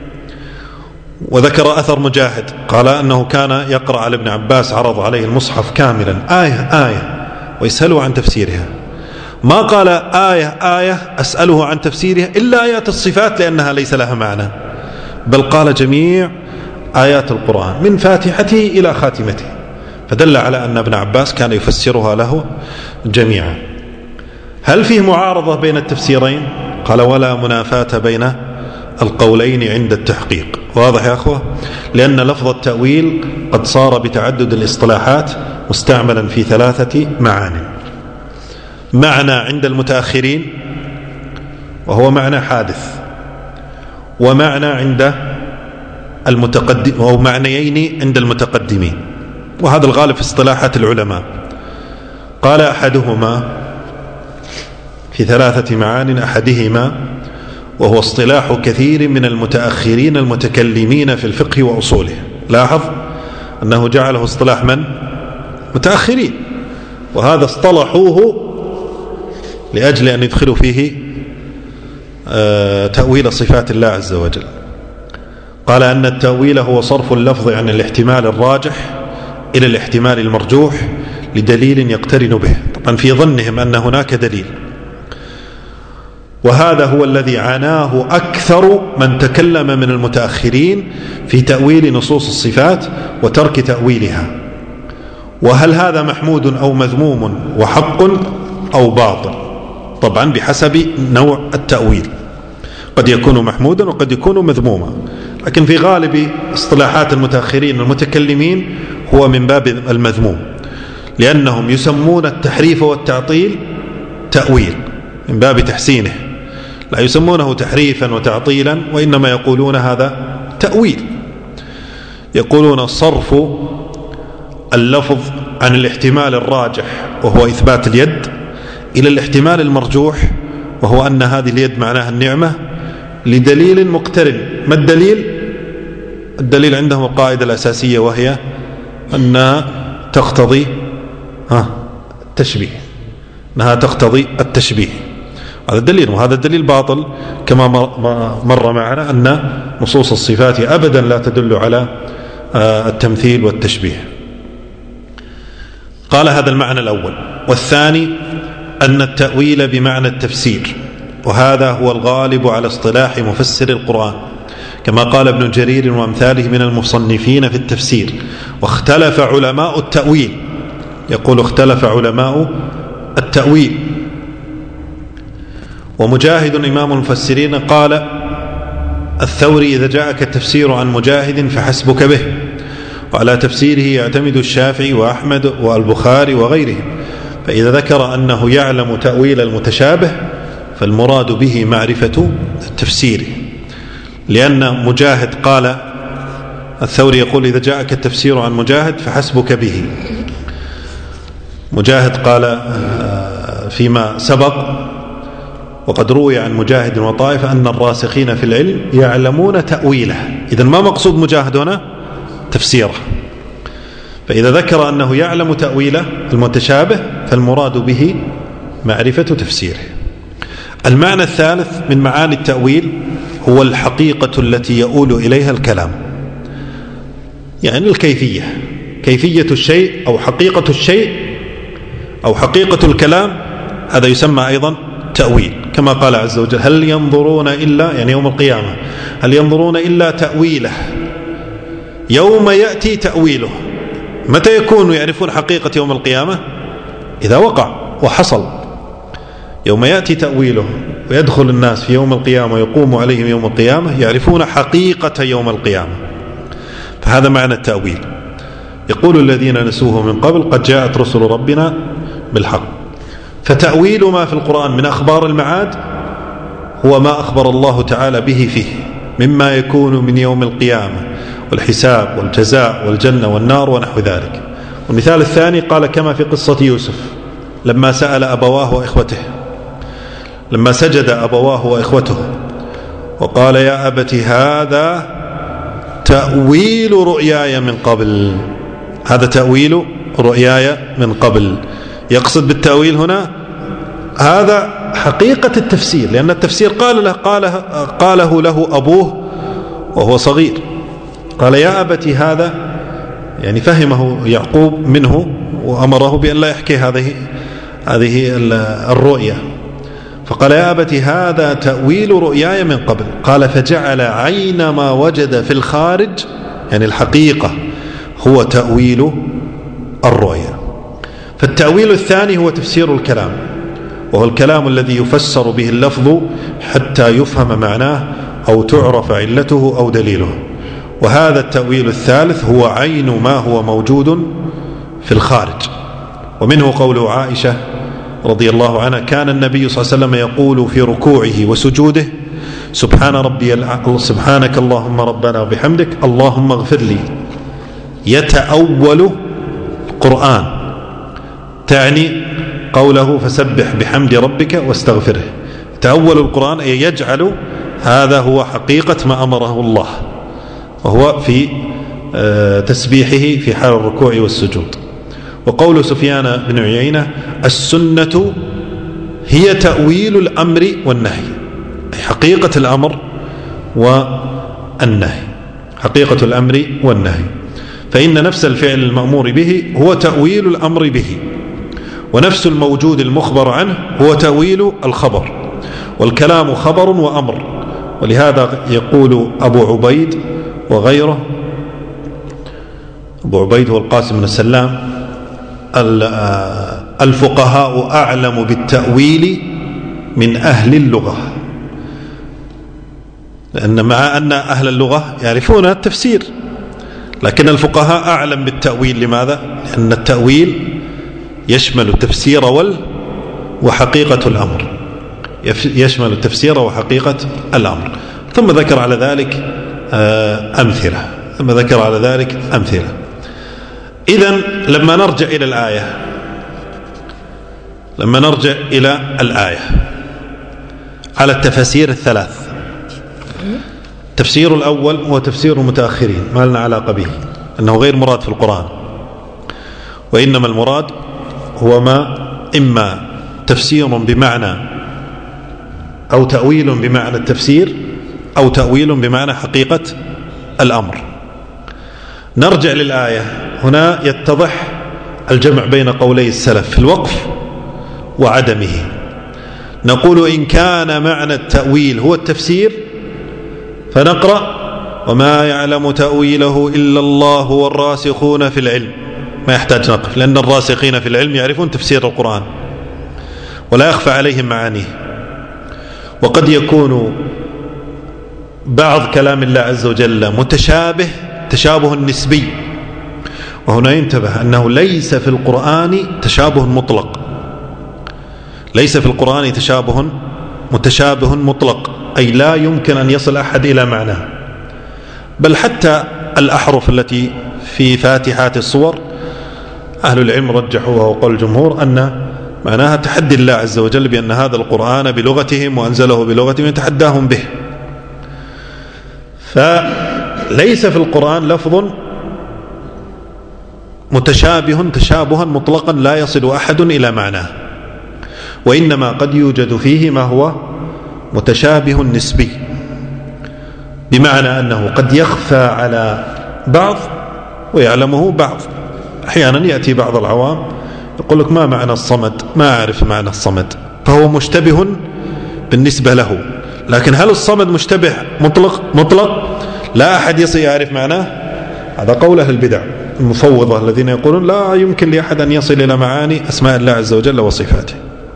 وذكر أثر مجاهد قال أنه كان يقرأ على ابن عباس، عرض عليه المصحف كاملا آية ويسأله عن تفسيرها، ما قال آية أسأله عن تفسيرها إلا آيات الصفات لأنها ليس لها معنى، بل قال جميع آيات القرآن من فاتحته إلى خاتمته، فدل على أن ابن عباس كان يفسرها له جميعا. هل فيه معارضة بين التفسيرين؟ قال ولا منافاة بين القولين عند التحقيق. واضح يا أخوة؟ لأن لفظ التأويل قد صار بتعدد الاصطلاحات مستعملا في 3 معاني. معنى عند المتأخرين وهو معنى حادث، ومعنى عند المتقدم، أو معنيين عند المتقدمين، وهذا الغالب في اصطلاحات العلماء. قال أحدهما في 3 معان، أحدهما وهو اصطلاح كثير من المتأخرين المتكلمين في الفقه وأصوله. لاحظ أنه جعله اصطلاح من؟ متأخرين، وهذا اصطلحوه لأجل أن يدخلوا فيه تأويل صفات الله عز وجل. قال أن التأويل هو صرف اللفظ عن الاحتمال الراجح إلى الاحتمال المرجوح لدليل يقترن به، طبعا في ظنهم أن هناك دليل، وهذا هو الذي عاناه أكثر من تكلم من المتأخرين في تأويل نصوص الصفات وترك تأويلها. وهل هذا محمود أو مذموم وحق أو باطل؟ طبعا بحسب نوع التأويل، قد يكون محمودا وقد يكون مذموما، لكن في غالب اصطلاحات المتأخرين المتكلمين هو من باب المذموم، لأنهم يسمون التحريف والتعطيل تأويل من باب تحسينه، لا يسمونه تحريفا وتعطيلا، وإنما يقولون هذا تأويل. يقولون صرف اللفظ عن الاحتمال الراجح وهو إثبات اليد إلى الاحتمال المرجوح وهو أن هذه اليد معناها النعمة لدليل مقترن. ما الدليل؟ الدليل عندهم القاعدة الأساسية وهي أنها تقتضي التشبيه، أنها تقتضي التشبيه. هذا الدليل، وهذا الدليل باطل كما مر معنا أن نصوص الصفات أبدا لا تدل على التمثيل والتشبيه. قال هذا المعنى الأول. والثاني أن التأويل بمعنى التفسير، وهذا هو الغالب على اصطلاح مفسر القرآن، كما قال ابن جرير وأمثاله من المصنفين في التفسير. واختلف علماء التأويل، يقول اختلف علماء التأويل. ومجاهد إمام المفسرين قال الثوري إذا جاءك التفسير عن مجاهد فحسبك به، وعلى تفسيره يعتمد الشافعي وأحمد والبخاري وغيرهم، فإذا ذكر أنه يعلم تأويل المتشابه فالمراد به معرفة التفسير، لأن مجاهد قال الثوري يقول إذا جاءك التفسير عن مجاهد فحسبك به. مجاهد قال فيما سبق وقد روي عن مجاهد وطائفة أن الراسخين في العلم يعلمون تأويله، إذن ما مقصود مجاهد هنا؟ تفسيره. فإذا ذكر أنه يعلم تأويله المتشابه فالمراد به معرفة تفسيره. المعنى الثالث من معاني التأويل هو الحقيقة التي يؤول إليها الكلام، يعني الكيفية، كيفية الشيء أو حقيقة الشيء أو حقيقة الكلام، هذا يسمى أيضا تأويل. كما قال عز وجل هل ينظرون إلا، يعني يوم القيامة، هل ينظرون إلا تأويله يوم يأتي تأويله. متى يكون يعرفون حقيقة يوم القيامة؟ إذا وقع وحصل، يوم يأتي تأويله ويدخل الناس في يوم القيامة ويقوم عليهم يوم القيامة يعرفون حقيقة يوم القيامة، فهذا معنى التأويل. يقول الذين نسوه من قبل قد جاءت رسل ربنا بالحق. فتأويل ما في القرآن من أخبار المعاد هو ما أخبر الله تعالى به فيه مما يكون من يوم القيامة والحساب والجزاء والجنة والنار ونحو ذلك. والمثال الثاني قال كما في قصة يوسف لما سأل أبواه وإخوته، لما سجد أبواه وإخوته وقال يا أبت هذا تأويل رؤياي من قبل، هذا تأويل رؤياي من قبل. يقصد بالتأويل هنا هذا حقيقة التفسير، لأن التفسير قاله له أبوه وهو صغير، قال يا أبت هذا، يعني فهمه يعقوب منه وأمره بأن لا يحكي هذه الرؤيا، فقال يا أبت هذا تأويل رؤياي من قبل. قال فجعل عين ما وجد في الخارج، يعني الحقيقة هو تأويل الرؤيا. فالتأويل الثاني هو تفسير الكلام، وهو الكلام الذي يفسر به اللفظ حتى يفهم معناه أو تعرف علته أو دليله. وهذا التأويل الثالث هو عين ما هو موجود في الخارج. ومنه قول عائشة رضي الله عنها: كان النبي صلى الله عليه وسلم يقول في ركوعه وسجوده: سبحانك اللهم ربنا وبحمدك اللهم اغفر لي. يتأول قرآن، تعني قوله فسبح بحمد ربك واستغفره. تأول القرآن أي يجعل هذا هو حقيقة ما أمره الله، وهو في تسبيحه في حال الركوع والسجود. وقول سفيان بن عيينة: السنة هي تأويل الأمر والنهي، أي حقيقة الأمر والنهي، حقيقة الأمر والنهي. فإن نفس الفعل المأمور به هو تأويل الأمر به، ونفس الموجود المخبر عنه هو تأويل الخبر، والكلام خبر وأمر. ولهذا يقول أبو عبيد وغيره، أبو عبيد هو القاسم بن السلام: الفقهاء أعلم بالتأويل من أهل اللغة. لأن مع أن أهل اللغة يعرفون التفسير، لكن الفقهاء أعلم بالتأويل. لماذا؟ لأن التأويل يشمل التفسير وحقيقة الأمر، يشمل التفسير وحقيقة الأمر. ثم ذكر على ذلك أمثلة. إذن لما نرجع إلى الآية على التفاسير الثلاث، التفسير الأول هو تفسير المتأخرين، ما لنا علاقة به، أنه غير مراد في القرآن، وإنما المراد هو ما إما تفسير بمعنى أو تأويل بمعنى التفسير، أو تأويل بمعنى حقيقة الأمر. نرجع للآية، هنا يتضح الجمع بين قولي السلف في الوقف وعدمه. نقول: إن كان معنى التأويل هو التفسير فنقرأ: وما يعلم تأويله إلا الله والراسخون في العلم. ما يحتاج نقف، لأن الراسخين في العلم يعرفون تفسير القرآن ولا يخفى عليهم معانيه. وقد يكون بعض كلام الله عز وجل متشابه تشابه نسبي، وهنا ينتبه أنه ليس في القرآن تشابه مطلق، ليس في القرآن متشابه مطلق، أي لا يمكن أن يصل أحد إلى معناه. بل حتى الأحرف التي في فاتحات الصور أهل العلم رجحوا، وهو قول الجمهور، أن معناها تحدي الله عز وجل بأن هذا القرآن بلغتهم وأنزله بلغتهم يتحداهم به. فليس في القرآن لفظ متشابه تشابها مطلقا لا يصل أحد إلى معناه، وإنما قد يوجد فيه ما هو متشابه نسبي، بمعنى أنه قد يخفى على بعض ويعلمه بعض. أحيانا يأتي بعض العوام يقول لك: ما معنى الصمد؟ ما أعرف معنى الصمد، فهو مشتبه بالنسبة له. لكن هل الصمد مشتبه مطلق لا أحد يصل يعرف معناه؟ هذا قول أهل البدع المفوضة الذين يقولون لا يمكن لأحد أن يصل إلى معاني أسماء الله عز وجل وصفاته.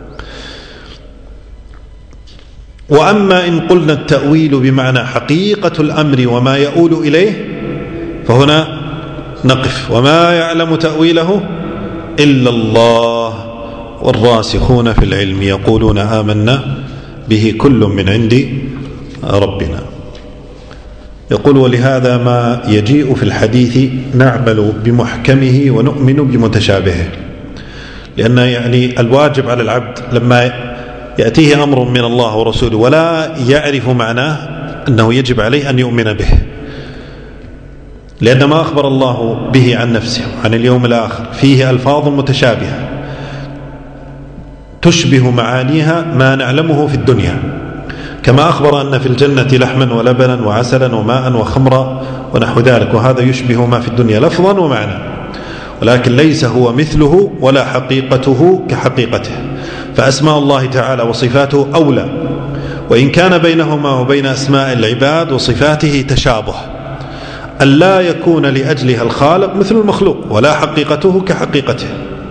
وأما إن قلنا التأويل بمعنى حقيقة الأمر وما يؤول إليه، فهنا نقف: وما يعلم تأويله إلا الله والراسخون في العلم يقولون آمنا به كل من عند ربنا. يقول: ولهذا ما يجيء في الحديث نعمل بمحكمه ونؤمن بمتشابهه. لأن يعني الواجب على العبد لما يأتيه أمر من الله ورسوله ولا يعرف معناه أنه يجب عليه أن يؤمن به، لأن ما أخبر الله به عن نفسه عن اليوم الآخر فيه ألفاظ متشابهة تشبه معانيها ما نعلمه في الدنيا، كما أخبر أن في الجنة لحما ولبنا وعسلا وماء وخمرا ونحو ذلك، وهذا يشبه ما في الدنيا لفظا ومعنى، ولكن ليس هو مثله ولا حقيقته كحقيقته. فأسماء الله تعالى وصفاته أولى، وإن كان بينهما وبين أسماء العباد وصفاته تشابه، ألا يكون لأجلها الخالق مثل المخلوق ولا حقيقته كحقيقته.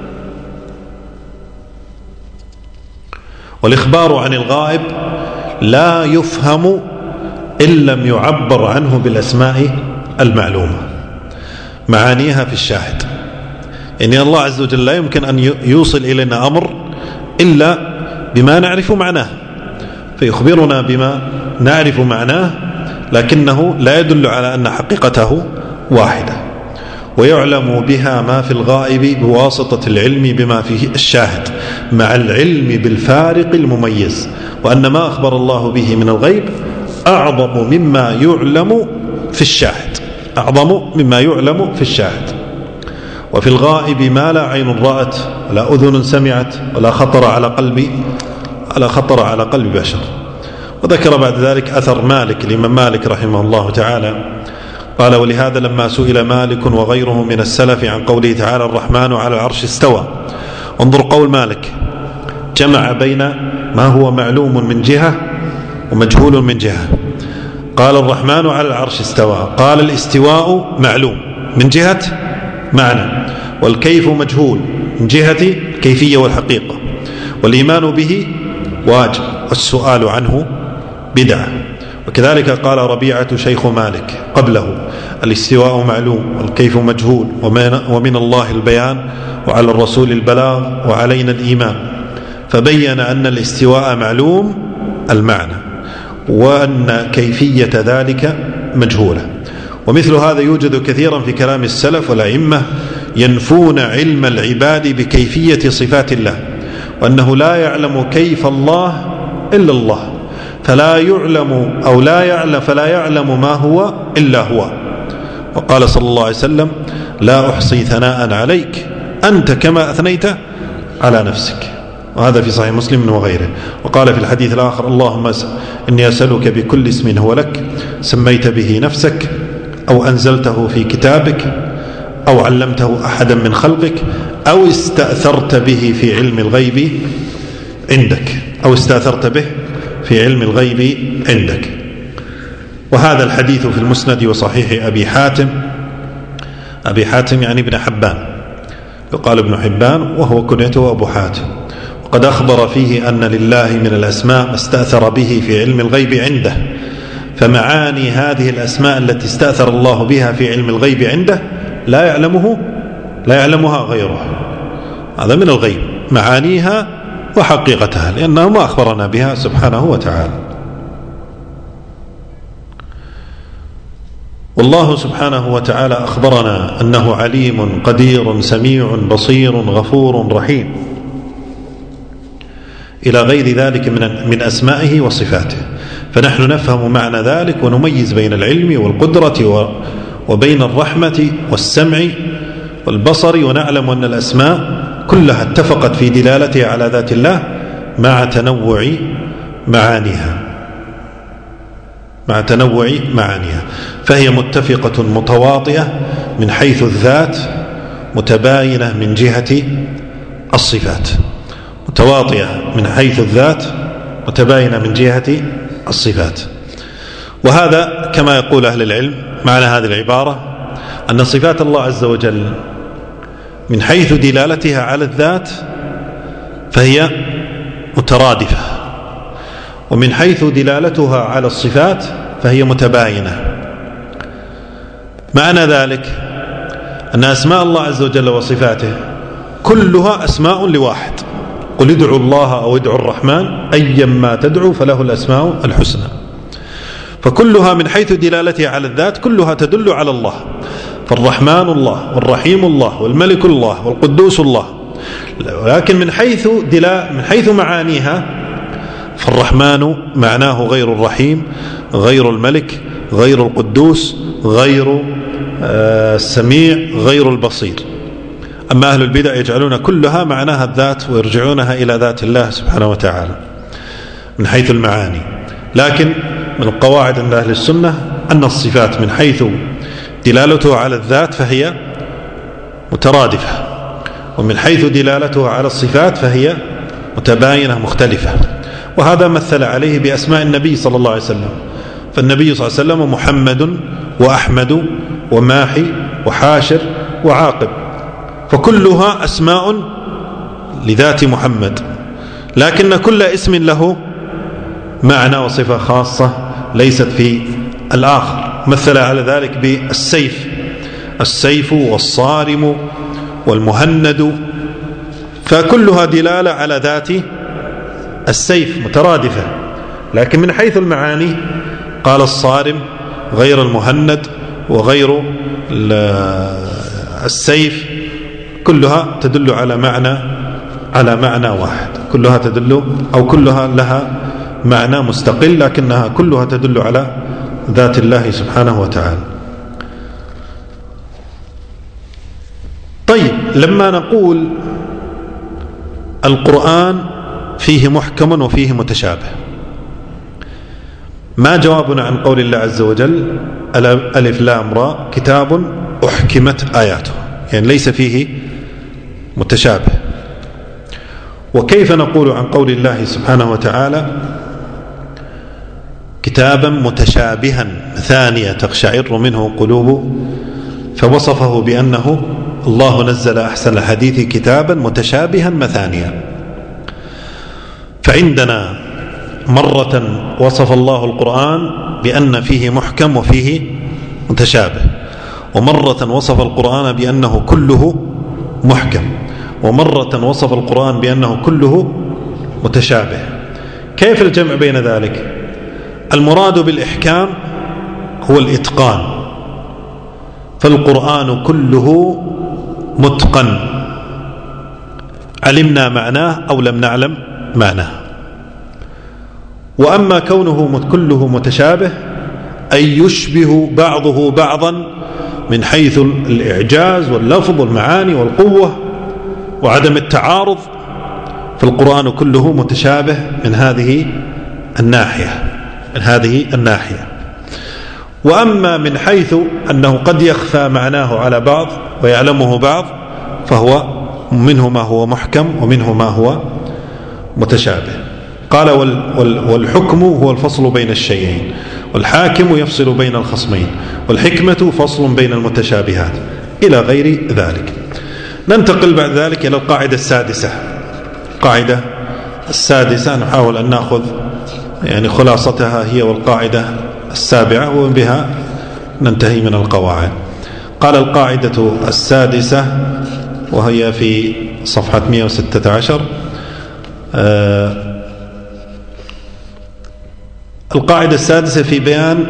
والإخبار عن الغائب لا يفهم إن لم يعبر عنه بالأسماء المعلومة، معانيها في الشاهد. يعني الله عز وجل لا يمكن أن يوصل إلينا أمر إلا بما نعرف معناه، فيخبرنا بما نعرف معناه، لكنه لا يدل على أن حقيقته واحدة. ويعلم بها ما في الغائب بواسطة العلم بما فيه الشاهد، مع العلم بالفارق المميز، وأن ما أخبر الله به من الغيب أعظم مما يعلم في الشاهد، أعظم مما يعلم في الشاهد. وفي الغائب ما لا عين رأت ولا أذن سمعت ولا خطر على قلب بشر. وذكر بعد ذلك أثر مالك، الإمام مالك رحمه الله تعالى قال: ولهذا لما سئل مالك وغيره من السلف عن قوله تعالى الرحمن على العرش استوى، انظر قول مالك، جمع بين ما هو معلوم من جهة ومجهول من جهة. قال الرحمن على العرش استوى، قال الاستواء معلوم من جهة معنى، والكيف مجهول من جهة كيفية والحقيقة، والإيمان به واجب والسؤال عنه بدعة. وكذلك قال ربيعة شيخ مالك قبله: الاستواء معلوم والكيف مجهول، ومن الله البيان وعلى الرسول البلاغ وعلينا الإيمان. فبين أن الاستواء معلوم المعنى، وأن كيفية ذلك مجهولة. ومثل هذا يوجد كثيرا في كلام السلف والأئمة ينفون علم العباد بكيفية صفات الله، وأنه لا يعلم كيف الله إلا الله، فلا يعلم ما هو إلا هو. وقال صلى الله عليه وسلم: لا أحصي ثناء عليك أنت كما أثنيت على نفسك. وهذا في صحيح مسلم وغيره. وقال في الحديث الآخر: اللهم إني أسألك بكل اسم هو لك سميت به نفسك أو أنزلته في كتابك أو علمته أحدا من خلقك أو استأثرت به في علم الغيب عندك. وهذا الحديث في المسند وصحيح أبي حاتم يعني ابن حبان، يقال ابن حبان وهو كنيته أبو حاتم. وقد أخبر فيه أن لله من الأسماء ما استأثر به في علم الغيب عنده، فمعاني هذه الأسماء التي استأثر الله بها في علم الغيب عنده لا يعلمها غيره. هذا من الغيب، معانيها وحقيقتها، لأنه ما أخبرنا بها سبحانه وتعالى. والله سبحانه وتعالى أخبرنا أنه عليم قدير سميع بصير غفور رحيم إلى غير ذلك من أسمائه وصفاته. فنحن نفهم معنى ذلك ونميز بين العلم والقدرة وبين الرحمة والسمع والبصر، ونعلم أن الأسماء كلها اتفقت في دلالتها على ذات الله مع تنوع معانيها، فهي متفقة متواطئة من حيث الذات، متباينة من جهة الصفات. وهذا كما يقول أهل العلم معنى هذه العبارة أن صفات الله عز وجل من حيث دلالتها على الذات فهي مترادفة، ومن حيث دلالتها على الصفات فهي متباينة. معنى ذلك أن أسماء الله عز وجل وصفاته كلها أسماء لواحد: قل ادعوا الله أو ادعوا الرحمن أيما تدعوا فله الأسماء الحسنى. فكلها من حيث دلالتها على الذات كلها تدل على الله، فالرحمن الله والرحيم الله والملك الله والقدوس الله. ولكن من حيث معانيها فالرحمن معناه غير الرحيم، غير الملك، غير القدوس، غير السميع، غير البصير. أما أهل البدع يجعلون كلها معناها الذات ويرجعونها إلى ذات الله سبحانه وتعالى من حيث المعاني. لكن من القواعد عند أهل السنة أن الصفات من حيث دلالتها على الذات فهي مترادفة، ومن حيث دلالتها على الصفات فهي متباينة مختلفة. وهذا مثل عليه بأسماء النبي صلى الله عليه وسلم، فالنبي صلى الله عليه وسلم محمد وأحمد وماحي وحاشر وعاقب، فكلها أسماء لذات محمد، لكن كل اسم له معنى وصفة خاصة ليست في الآخر. مثل على ذلك بالسيف، السيف والصارم والمهند، فكلها دلالة على ذات السيف مترادفة، لكن من حيث المعاني قال الصارم غير المهند وغير السيف، كلها تدل على معنى واحد، كلها تدل أو كلها لها معنى مستقل، لكنها كلها تدل على ذات الله سبحانه وتعالى. طيب، لما نقول القرآن فيه محكم وفيه متشابه، ما جوابنا عن قول الله عز وجل ألف لام راء كتاب أحكمت آياته؟ يعني ليس فيه متشابه. وكيف نقول عن قول الله سبحانه وتعالى كتابا متشابها ثانية تقشعر منه قلوب، فوصفه بأنه الله نزل أحسن الحديث كتابا متشابها مثانيا. فعندنا مرة وصف الله القرآن بأن فيه محكم وفيه متشابه، ومرة وصف القرآن بأنه كله محكم، ومرة وصف القرآن بأنه كله متشابه. كيف الجمع بين ذلك؟ المراد بالإحكام هو الإتقان، فالقرآن كله متقن، علمنا معناه أو لم نعلم معناه. وأما كونه كله متشابه أي يشبه بعضه بعضا من حيث الإعجاز واللفظ والمعاني والقوة وعدم التعارض، فالقرآن كله متشابه من هذه الناحية. وأما من حيث أنه قد يخفى معناه على بعض ويعلمه بعض، فهو منه ما هو محكم ومنه ما هو متشابه. قال والحكم هو الفصل بين الشيئين، والحاكم يفصل بين الخصمين، والحكمة فصل بين المتشابهات، إلى غير ذلك. ننتقل بعد ذلك إلى القاعدة السادسة، نحاول أن نأخذ يعني خلاصتها هي والقاعدة السابعة، وبها ننتهي من القواعد. قال القاعدة السادسة وهي في صفحة 116، القاعدة السادسة في بيان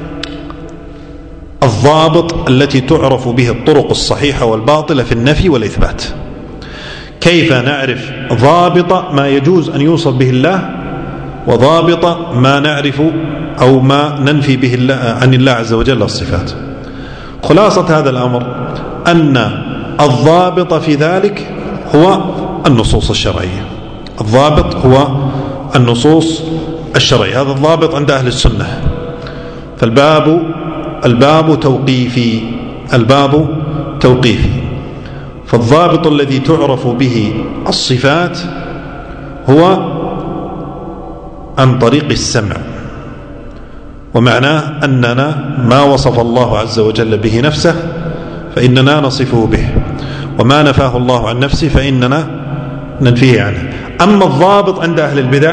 الضابط التي تعرف به الطرق الصحيحة والباطلة في النفي والإثبات. كيف نعرف ضابط ما يجوز أن يوصف به الله، وضابط ما نعرف أو ما ننفي به عن الله عز وجل الصفات. خلاصة هذا الأمر أن الضابط في ذلك هو النصوص الشرعية، الضابط هو النصوص الشرعية، هذا الضابط عند أهل السنة. فالباب توقيفي، فالضابط الذي تعرف به الصفات هو عن طريق السمع، ومعناه أننا ما وصف الله عز وجل به نفسه فإننا نصفه به، وما نفاه الله عن نفسه فإننا ننفيه عنه. أما الضابط عند أهل البدع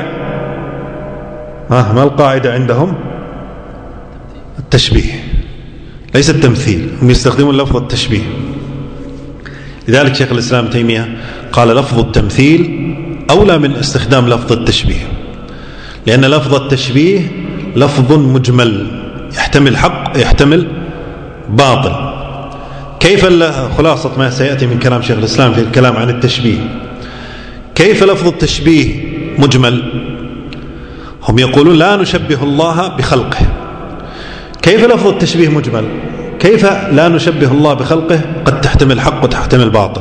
ما القاعدة عندهم؟ التشبيه، ليس التمثيل، هم يستخدمون لفظ التشبيه. لذلك شيخ الإسلام تيمية قال لفظ التمثيل أولى من استخدام لفظ التشبيه، لأن لفظ التشبيه لفظ مجمل يحتمل حق يحتمل باطل. كيف خلاصة ما سيأتي من كلام شيخ الإسلام في الكلام عن التشبيه، كيف لفظ التشبيه مجمل؟ هم يقولون لا نشبه الله بخلقه. كيف لفظ التشبيه مجمل؟ كيف لا نشبه الله بخلقه قد تحتمل حق وتحتمل باطل؟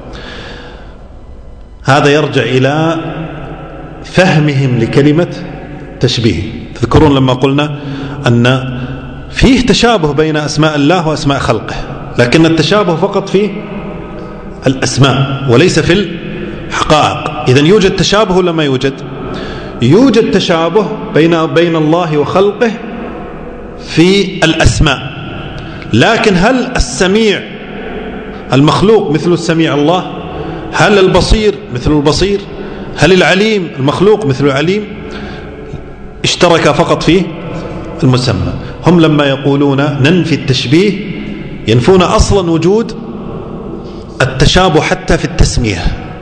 هذا يرجع إلى فهمهم لكلمة تشبيه. تذكرون لما قلنا أن فيه تشابه بين أسماء الله وأسماء خلقه، لكن التشابه فقط في الأسماء وليس في الحقائق. إذن يوجد تشابه ولا ما يوجد؟ يوجد تشابه بين الله وخلقه في الأسماء، لكن هل السميع المخلوق مثل السميع الله؟ هل البصير مثل البصير؟ هل العليم المخلوق مثل العليم؟ اشترك فقط في المسمى. هم لما يقولون ننفي التشبيه ينفون أصلا وجود التشابه حتى في التسمية،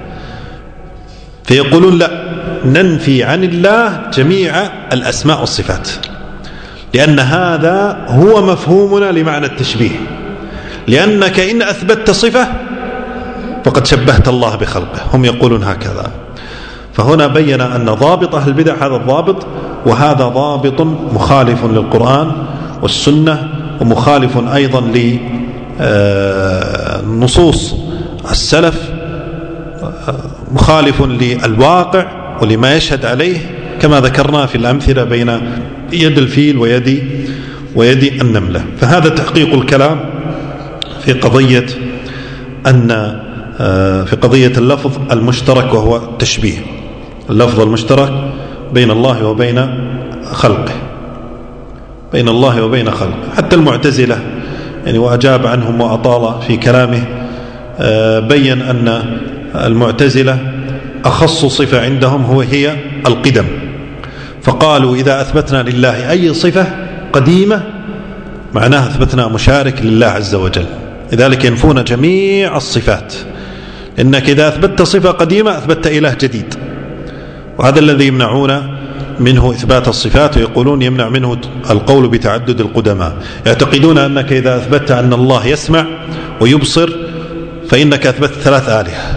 فيقولون لا، ننفي عن الله جميع الأسماء والصفات، لأن هذا هو مفهومنا لمعنى التشبيه، لأنك إن أثبتت صفة فقد شبهت الله بخلقه. هم يقولون هكذا. فهنا بين أن ضابط أهل البدع هذا الضابط، وهذا ضابط مخالف للقرآن والسنة، ومخالف أيضا لنصوص السلف، مخالف للواقع ولما يشهد عليه، كما ذكرنا في الأمثلة بين يد الفيل ويد النملة. فهذا تحقيق الكلام في قضية اللفظ المشترك، وهو التشبيه، اللفظ المشترك بين الله وبين خلقه، بين الله وبين خلقه. حتى المعتزلة يعني وأجاب عنهم وأطال في كلامه، بين أن المعتزلة أخص صفة عندهم هي القدم، فقالوا إذا أثبتنا لله أي صفة قديمة معناها أثبتنا مشارك لله عز وجل، لذلك ينفون جميع الصفات، إنك إذا أثبتت صفة قديمة أثبتت إله جديد، وهذا الذي يمنعون منه إثبات الصفات، ويقولون يمنع منه القول بتعدد القدماء. يعتقدون أنك إذا أثبتت أن الله يسمع ويبصر فإنك أثبتت 3 آلهة،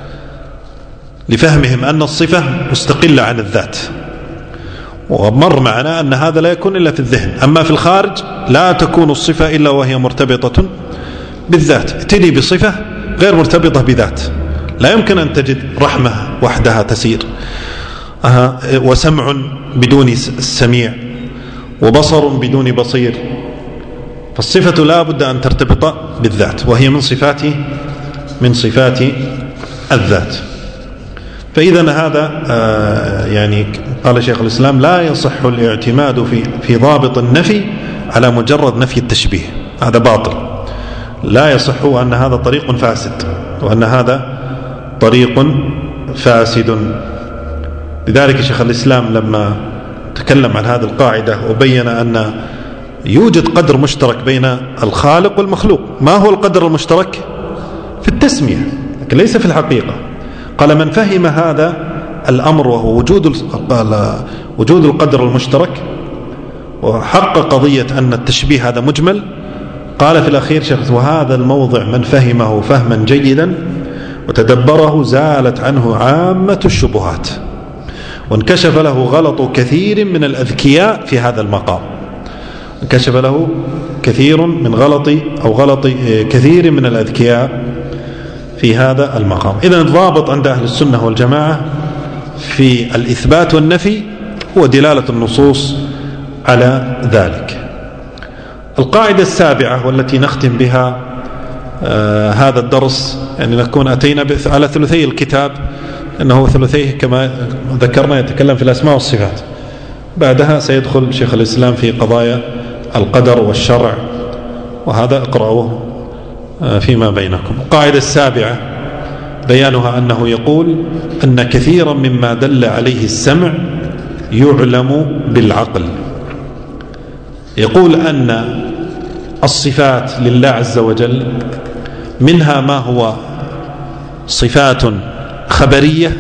لفهمهم أن الصفة مستقلة عن الذات، ومر معنا أن هذا لا يكون إلا في الذهن، أما في الخارج لا تكون الصفة إلا وهي مرتبطة بالذات. ابتدي بصفة غير مرتبطة بذات، لا يمكن أن تجد رحمة وحدها تسير، وسمع بدون السميع، وبصر بدون بصير، فالصفة لا بد أن ترتبط بالذات، وهي من صفات الذات. فإذا هذا يعني قال شيخ الإسلام لا يصح الاعتماد في ضابط النفي على مجرد نفي التشبيه، هذا باطل، لا يصح، أن هذا طريق فاسد، وأن هذا طريق فاسد. لذلك شيخ الإسلام لما تكلم عن هذه القاعدة وبين أن يوجد قدر مشترك بين الخالق والمخلوق. ما هو القدر المشترك؟ في التسمية، لكن ليس في الحقيقة. قال من فهم هذا الأمر وهو وجود القدر المشترك، وحقق قضية أن التشبيه هذا مجمل، قال في الأخير شيخ وهذا الموضع من فهمه فهما جيدا وتدبره زالت عنه عامة الشبهات، وانكشف له غلط كثير من الأذكياء في هذا المقام، انكشف له غلط كثير من الأذكياء في هذا المقام. إذن الضابط عند أهل السنة والجماعة في الإثبات والنفي هو دلالة النصوص على ذلك. القاعدة السابعة والتي نختم بها هذا الدرس، يعني نكون أتينا على ثلثي الكتاب، إنه ثلثيه كما ذكرنا يتكلم في الأسماء والصفات، بعدها سيدخل شيخ الإسلام في قضايا القدر والشرع، وهذا اقرأوه فيما بينكم. القاعدة السابعة بيانها أنه يقول أن كثيرا مما دل عليه السمع يعلم بالعقل. يقول أن الصفات لله عز وجل منها ما هو صفات خبرية،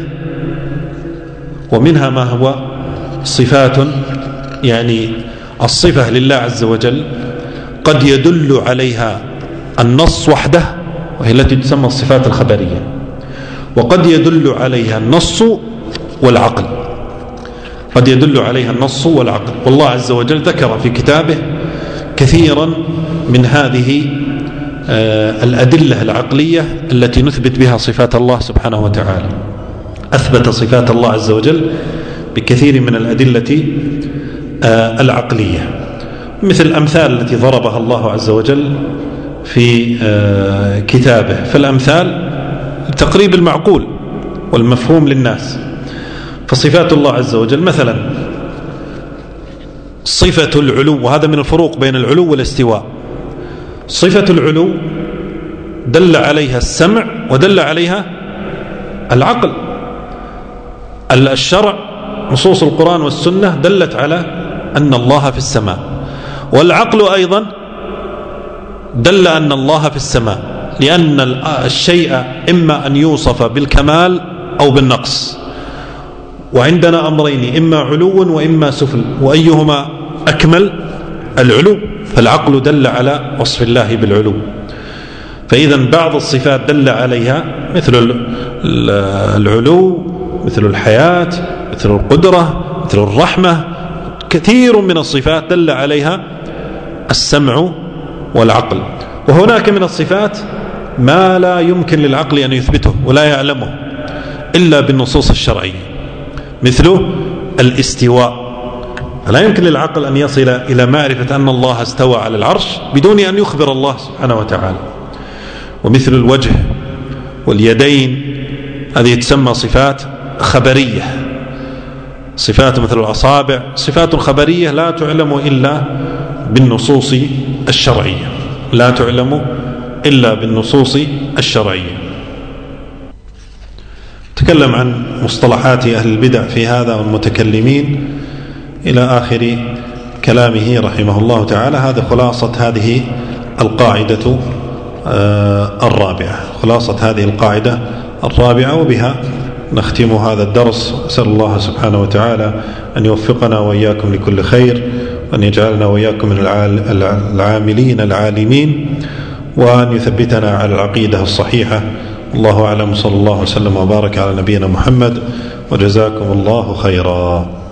ومنها ما هو صفات يعني الصفة لله عز وجل قد يدل عليها النص وحده، وهي التي تسمى الصفات الخبرية، وقد يدل عليها النص والعقل، قد يدل عليها النص والعقل. والله عز وجل ذكر في كتابه كثيرا من هذه الأدلة العقلية التي نثبت بها صفات الله سبحانه وتعالى. أثبت صفات الله عز وجل بكثير من الأدلة العقلية، مثل الأمثال التي ضربها الله عز وجل في كتابه. فالأمثال تقريب المعقول والمفهوم للناس. فصفات الله عز وجل مثلا صفة العلو، وهذا من الفروق بين العلو والاستواء. صفة العلو دل عليها السمع ودل عليها العقل. الشرع نصوص القرآن والسنة دلت على أن الله في السماء، والعقل أيضا دل أن الله في السماء، لأن الشيء إما أن يوصف بالكمال أو بالنقص، وعندنا أمرين، إما علو وإما سفل، وأيهما أكمل؟ العلو، فالعقل دل على وصف الله بالعلو. فإذا بعض الصفات دل عليها مثل العلو، مثل الحياة، مثل القدرة، مثل الرحمة، كثير من الصفات دل عليها السمع والعقل. وهناك من الصفات ما لا يمكن للعقل أن يثبته ولا يعلمه إلا بالنصوص الشرعية، مثل الاستواء، فلا يمكن للعقل أن يصل إلى معرفة أن الله استوى على العرش بدون أن يخبر الله سبحانه وتعالى. ومثل الوجه واليدين، هذه تسمى صفات خبرية، صفات مثل الأصابع صفات خبرية لا تعلم إلا بالنصوص الشرعية، لا تعلم إلا بالنصوص الشرعية. تكلم عن مصطلحات أهل البدع في هذا والمتكلمين إلى آخر كلامه رحمه الله تعالى. هذا خلاصة هذه القاعدة الرابعة، خلاصة هذه القاعدة الرابعة، وبها نختم هذا الدرس. أسأل الله سبحانه وتعالى أن يوفقنا وإياكم لكل خير، وأن يجعلنا وإياكم من العاملين العالمين، وأن يثبتنا على العقيدة الصحيحة. الله أعلم، صلى الله وسلم وبارك على نبينا محمد، وجزاكم الله خيرا.